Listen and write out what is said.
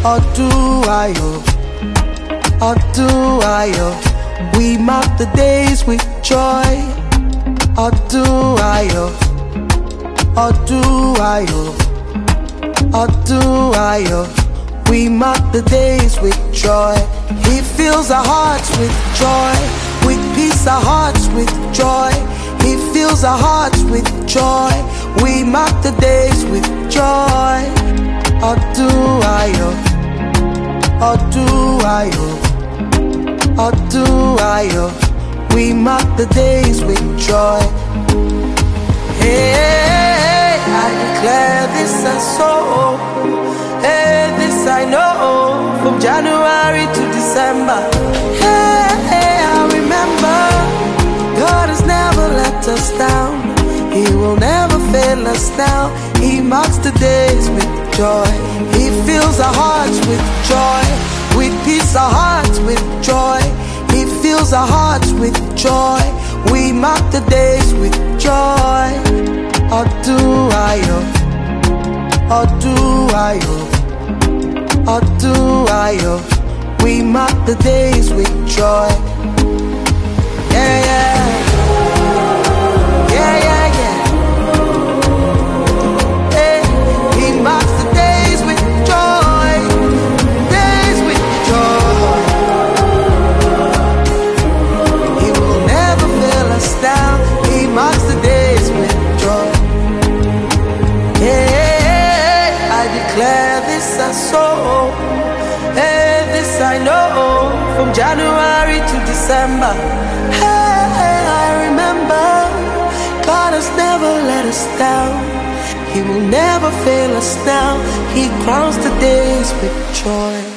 Oduayo, Oduayo. We mark the days with joy. Oduayo, Oduayo, Oduayo. We mark the days with joy. He fills our hearts with joy, with peace our hearts with joy. He fills our hearts with joy. We mark the days with joy. Oduayo, Oduayo, Oduayo. We mark the days with joy. Hey, I declare this and so. Hey, this I know. From January to December. Hey, I remember. God has never let us down. He will never fail us now. He marks the days with joy. He fills our hearts with joy, with peace our hearts with joy. He fills our hearts with joy. We mark the days with joy. Oduayo, Oduayo, Oduayo. We mark the days with joy. Yeah, yeah. Yeah, yeah, yeah. Hey, he marks the days with joy. Days with joy. He will never fail us down. He marks the days with joy. Hey, I declare this and so. Hey, this I know. From January to December. Hey, I remember. God has never let us down. He will never fail us now. He crowns the days with joy.